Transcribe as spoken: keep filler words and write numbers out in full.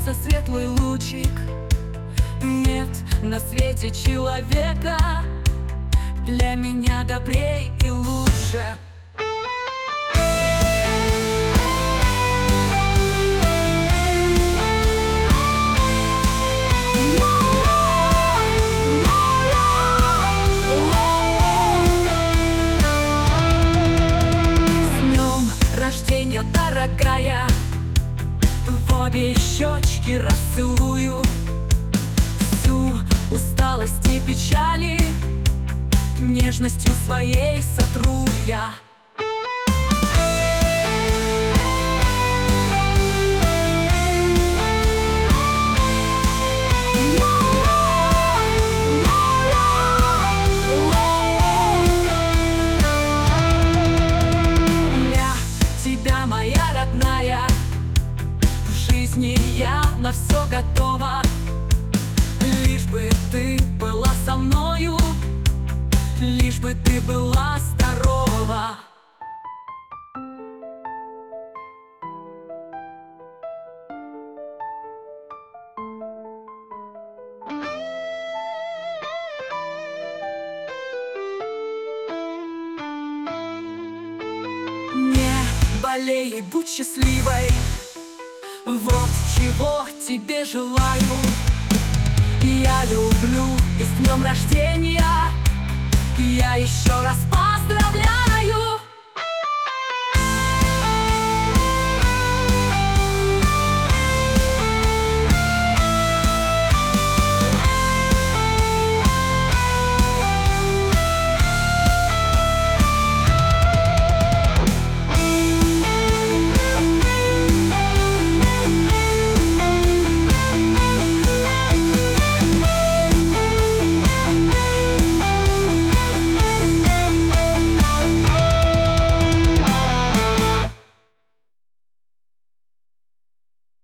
солнца светлый лучик. Нет на свете человека для меня добрей и лучше. Рождения, дорогая, в обе щечки расцелую всю усталость и печали, нежностью своей сотру я. Моя родная, в жизни я на все готова, лишь бы ты была со мною, лишь бы ты была здорова. Болей и будь счастливой, вот чего тебе желаю. Я люблю и с днем рождения я еще раз